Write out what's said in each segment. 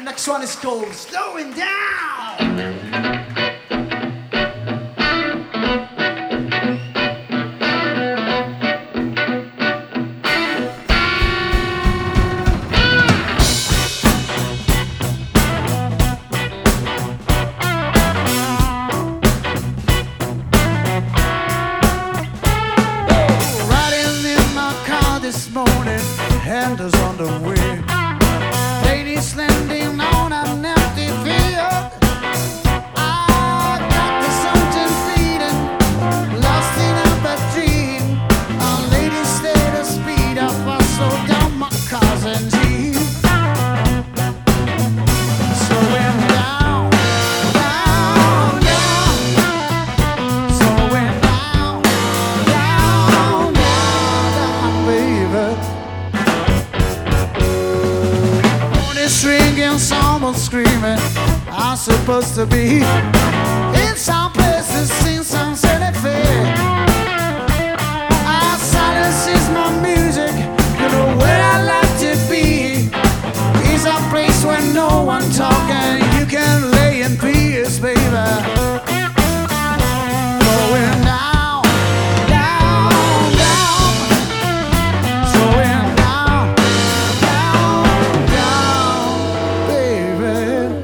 Next one is called Slowing Down. This morning, handles on the way. Ladies landing on an empty field. I got the something fleeting, lost in a dream. Our lady stayed a speed up, I slowed down my cars and jeep. Slowing down, down, down. Slowing down, down, down, baby. It's ringing, someone screaming. I'm supposed to be in some place to sing some silly fair. Our silence is my music. You know where I like to be is a place where no one talking. You can lay in peace, baby. Going down, down, down. Slowing down, down, down, baby.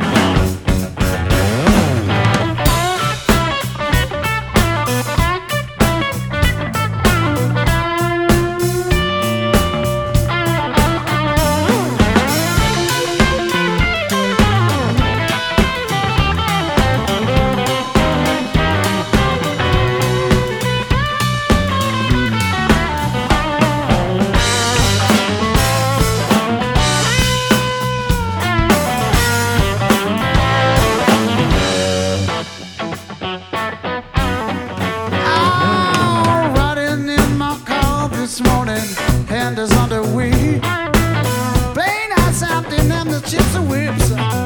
This morning, handles on the wheel. Playing out something and the chips and whips.